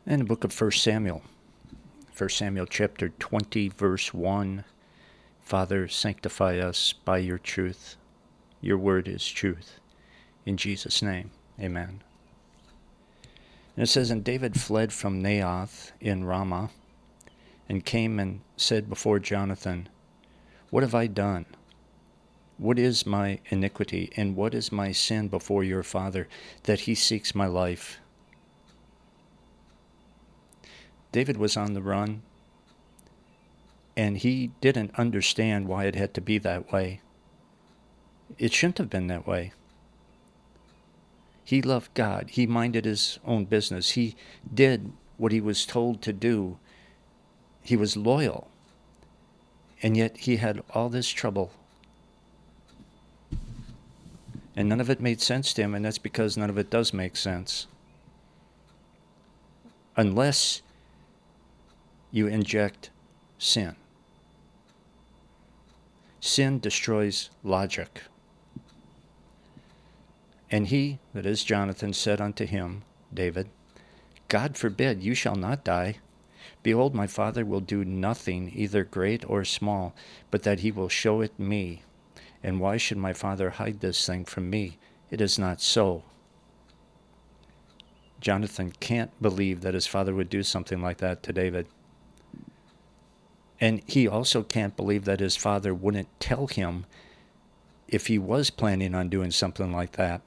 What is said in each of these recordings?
In the book of 1 Samuel, 1 Samuel chapter 20, verse 1, Father, sanctify us by your truth. Your word is truth. In Jesus' name, amen. And it says, And David fled from Naioth in Ramah, and came and said before Jonathan, What have I done? What is my iniquity, and what is my sin before your father, that he seeks my life? David was on the run, and he didn't understand why it had to be that way. It shouldn't have been that way. He loved God. He minded his own business. He did what he was told to do. He was loyal, and yet he had all this trouble. And none of it made sense to him, and that's because none of it does make sense. Unless you inject sin. Sin destroys logic. And he, that is Jonathan, said unto him, David, God forbid, you shall not die. Behold, my father will do nothing, either great or small, but that he will show it me. And why should my father hide this thing from me? It is not so. Jonathan can't believe that his father would do something like that to David. And he also can't believe that his father wouldn't tell him if he was planning on doing something like that.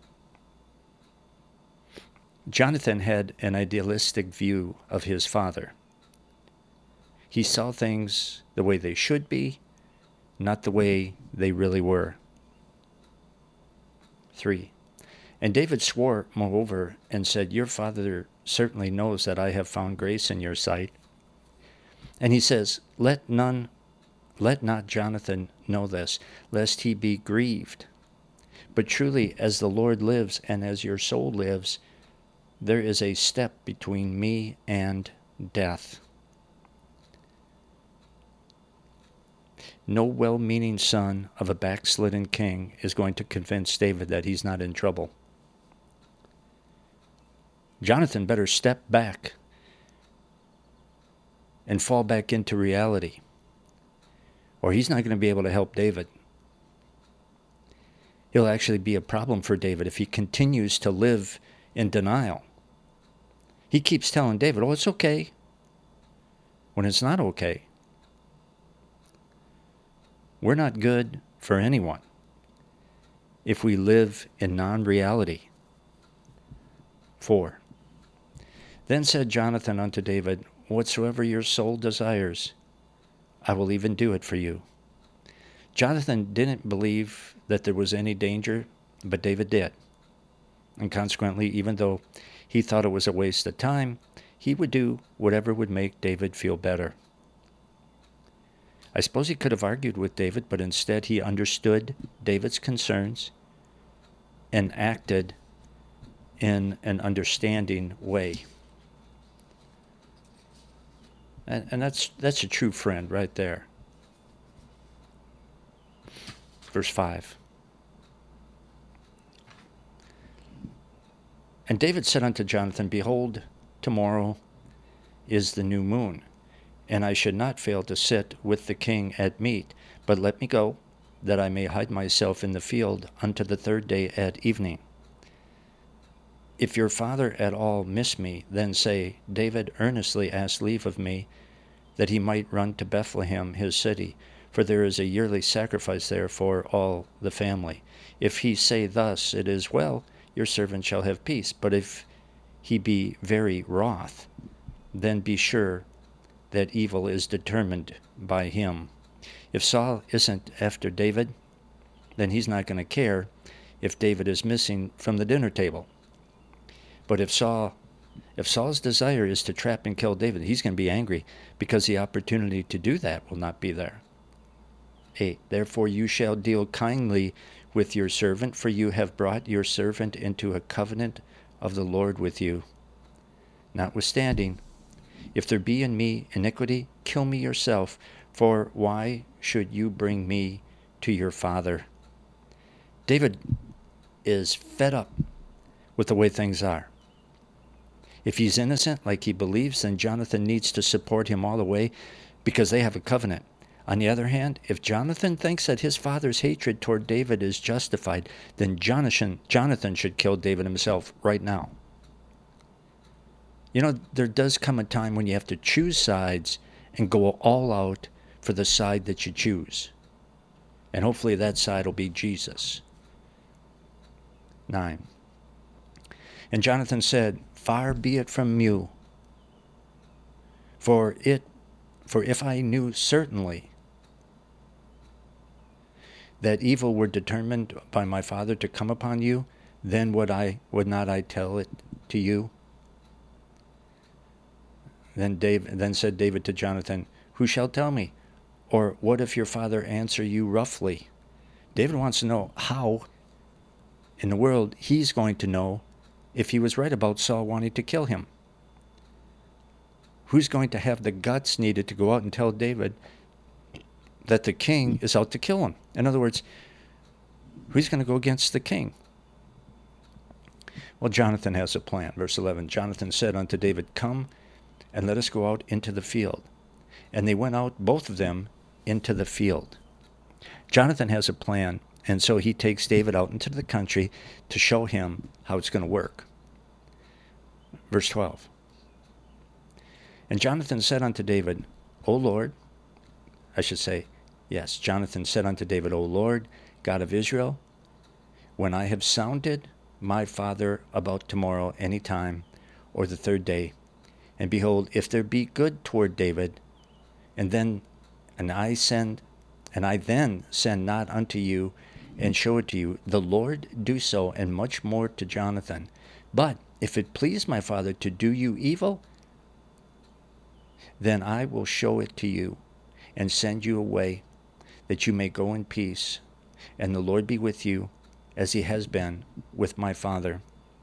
Jonathan had an idealistic view of his father. He saw things the way they should be, not the way they really were. 3. And David swore, moreover, and said, Your father certainly knows that I have found grace in your sight. And he says, Let not Jonathan know this, lest he be grieved. But truly, as the Lord lives, and as your soul lives, there is a step between me and death. No well-meaning son of a backslidden king is going to convince David that he's not in trouble. Jonathan better step back and fall back into reality, or he's not going to be able to help David. He'll actually be a problem for David if he continues to live in denial. He keeps telling David, oh, it's okay, when it's not okay. We're not good for anyone if we live in non-reality. 4. Then said Jonathan unto David, Whatsoever your soul desires, I will even do it for you. Jonathan didn't believe that there was any danger, but David did. And consequently, even though he thought it was a waste of time, he would do whatever would make David feel better. I suppose he could have argued with David, but instead he understood David's concerns and acted in an understanding way. And that's a true friend right there. Verse 5. And David said unto Jonathan, Behold, tomorrow is the new moon, and I should not fail to sit with the king at meat, but let me go, that I may hide myself in the field unto the third day at evening. If your father at all miss me, then say, David earnestly asked leave of me, that he might run to Bethlehem his city, for there is a yearly sacrifice there for all the family. If he say thus, It is well, your servant shall have peace. But if he be very wroth, then be sure that evil is determined by him. If Saul isn't after David, then he's not going to care if David is missing from the dinner table. But if Saul's desire is to trap and kill David, he's going to be angry because the opportunity to do that will not be there. 8. Therefore you shall deal kindly with your servant, for you have brought your servant into a covenant of the Lord with you. Notwithstanding, if there be in me iniquity, kill me yourself, for why should you bring me to your father? David is fed up with the way things are. If he's innocent, like he believes, then Jonathan needs to support him all the way because they have a covenant. On the other hand, if Jonathan thinks that his father's hatred toward David is justified, then Jonathan should kill David himself right now. You know, there does come a time when you have to choose sides and go all out for the side that you choose. And hopefully that side will be Jesus. 9. And Jonathan said, "Far be it from you, for if I knew certainly that evil were determined by my father to come upon you, then would not I tell it to you?" Then said David to Jonathan, "Who shall tell me? Or what if your father answer you roughly?" David wants to know how in the world he's going to know if he was right about Saul wanting to kill him. Who's going to have the guts needed to go out and tell David that the king is out to kill him? In other words, who's going to go against the king? Well, Jonathan has a plan. Verse 11, Jonathan said unto David, "Come, and let us go out into the field." And they went out, both of them, into the field. Jonathan has a plan, and so he takes David out into the country to show him how it's going to work. Verse 12. And Jonathan said unto David, O Lord, Jonathan said unto David, O Lord, God of Israel, when I have sounded my father about tomorrow any time, or the third day, and behold, if there be good toward David, and I then send not unto you and show it to you, the Lord do so, and much more to Jonathan. But if it please my father to do you evil, then I will show it to you, and send you away, that you may go in peace, and the Lord be with you, as he has been with my father.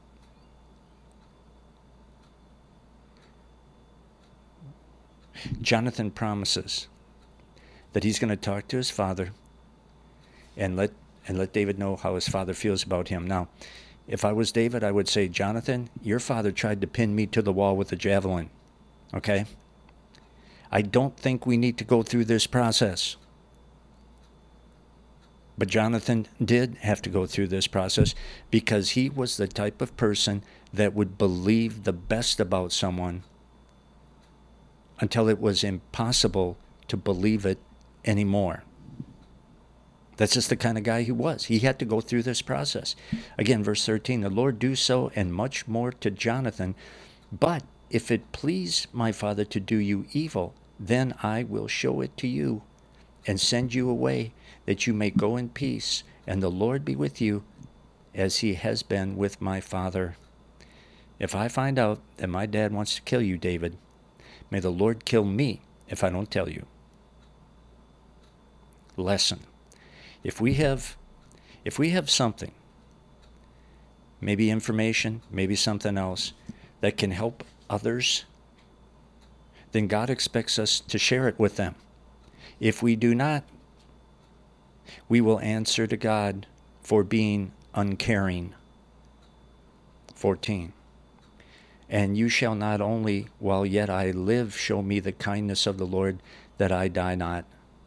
Jonathan promises that he's going to talk to his father and let David know how his father feels about him. Now, if I was David, I would say, Jonathan, your father tried to pin me to the wall with a javelin. Okay? I don't think we need to go through this process. But Jonathan did have to go through this process because he was the type of person that would believe the best about someone until it was impossible to believe it anymore. That's just the kind of guy he was. He had to go through this process. Again, verse 13, the Lord do so and much more to Jonathan. But if it please my father to do you evil, then I will show it to you and send you away, that you may go in peace, and the Lord be with you, as he has been with my father. If I find out that my dad wants to kill you, David, may the Lord kill me if I don't tell you. Lesson. If we have something, maybe information, maybe something else, that can help others, then God expects us to share it with them. If we do not, we will answer to God for being uncaring. 14. And you shall not only, while yet I live, show me the kindness of the Lord, that I die not,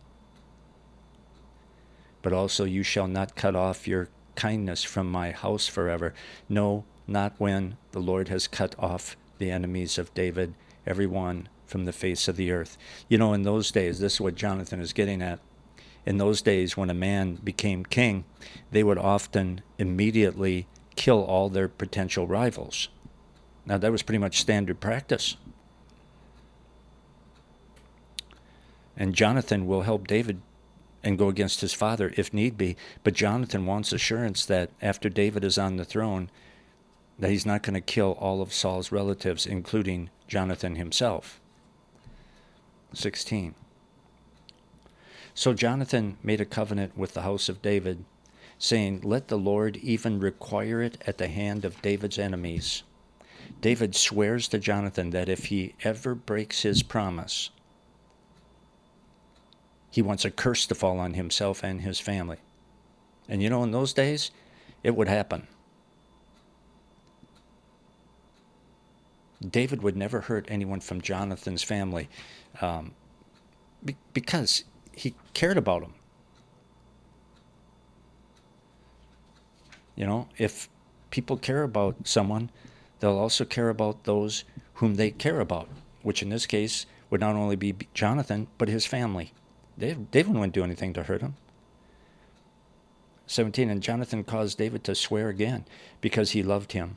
but also you shall not cut off your kindness from my house forever. No, not when the Lord has cut off the enemies of David, every one from the face of the earth. You know, in those days, this is what Jonathan is getting at. In those days, when a man became king, they would often immediately kill all their potential rivals. Now, that was pretty much standard practice. And Jonathan will help David and go against his father if need be. But Jonathan wants assurance that after David is on the throne, that he's not going to kill all of Saul's relatives, including Jonathan himself. 16. So Jonathan made a covenant with the house of David, saying, let the Lord even require it at the hand of David's enemies. David swears to Jonathan that if he ever breaks his promise, he wants a curse to fall on himself and his family. And you know, in those days, it would happen. David would never hurt anyone from Jonathan's family because he cared about them. You know, if people care about someone, they'll also care about those whom they care about, which in this case would not only be Jonathan, but his family. David wouldn't do anything to hurt him. 17, and Jonathan caused David to swear again because he loved him.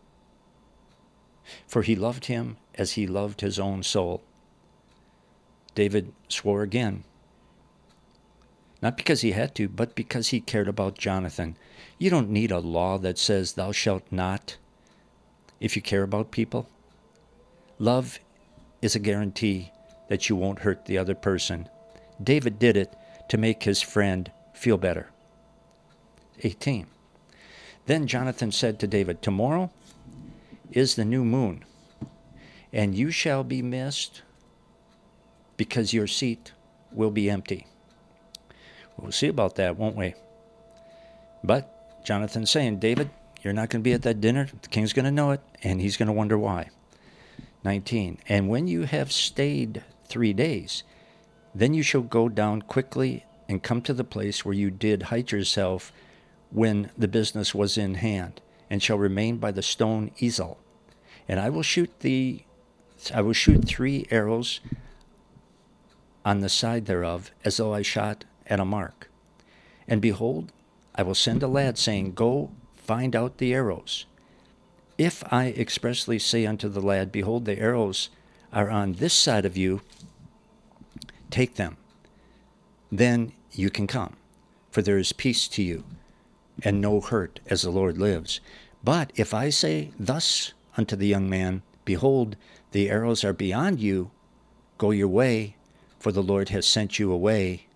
For he loved him as he loved his own soul. David swore again. Not because he had to, but because he cared about Jonathan. You don't need a law that says thou shalt not if you care about people. Love is a guarantee that you won't hurt the other person. David did it to make his friend feel better. 18. Then Jonathan said to David, tomorrow is the new moon, and you shall be missed because your seat will be empty. We'll see about that, won't we? But Jonathan's saying, David, you're not going to be at that dinner. The king's going to know it, and he's going to wonder why. 19. And when you have stayed 3 days, then you shall go down quickly and come to the place where you did hide yourself when the business was in hand, and shall remain by the stone Ezel. And I will shoot 3 arrows on the side thereof, as though I shot at a mark. And behold, I will send a lad, saying, go find out the arrows. If I expressly say unto the lad, behold, the arrows are on this side of you, take them. Then you can come, for there is peace to you, and no hurt, as the Lord lives. But if I say thus unto the young man, behold, the arrows are beyond you, go your way, for the Lord has sent you away.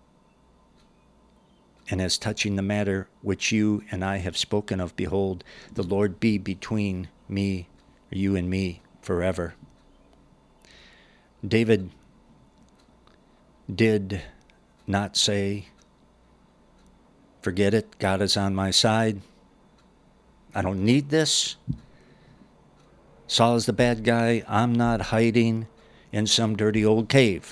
And as touching the matter which you and I have spoken of, behold, the Lord be between me, you and me, forever. David did not say, forget it, God is on my side. I don't need this. Saul is the bad guy. I'm not hiding in some dirty old cave.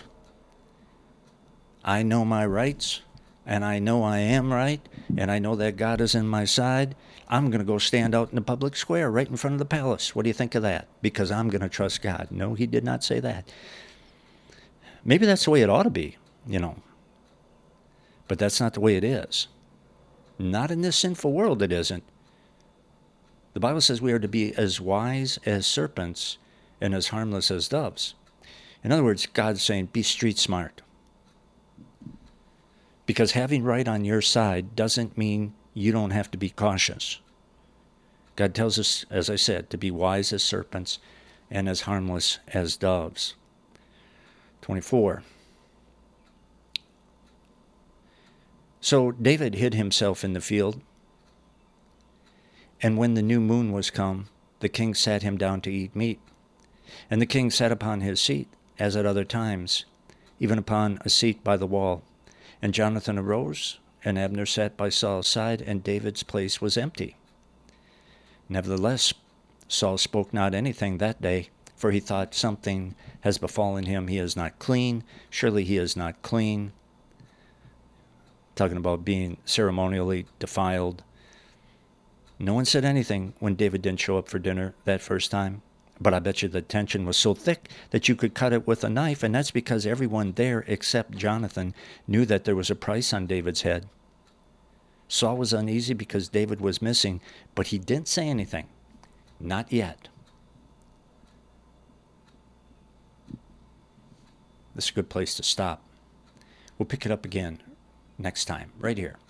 I know my rights, and I know I am right, and I know that God is in my side. I'm going to go stand out in the public square right in front of the palace. What do you think of that? Because I'm going to trust God. No, he did not say that. Maybe that's the way it ought to be, you know. But that's not the way it is. Not in this sinful world, it isn't. The Bible says we are to be as wise as serpents and as harmless as doves. In other words, God's saying, be street smart. Because having right on your side doesn't mean you don't have to be cautious. God tells us, as I said, to be wise as serpents and as harmless as doves. 24. So David hid himself in the field, and when the new moon was come, the king sat him down to eat meat. And the king sat upon his seat, as at other times, even upon a seat by the wall. And Jonathan arose, and Abner sat by Saul's side, and David's place was empty. Nevertheless, Saul spoke not anything that day, for he thought, something has befallen him. He is not clean. Surely he is not clean. Talking about being ceremonially defiled. No one said anything when David didn't show up for dinner that first time. But I bet you the tension was so thick that you could cut it with a knife, and that's because everyone there except Jonathan knew that there was a price on David's head. Saul was uneasy because David was missing, but he didn't say anything. Not yet. This is a good place to stop. We'll pick it up again next time, right here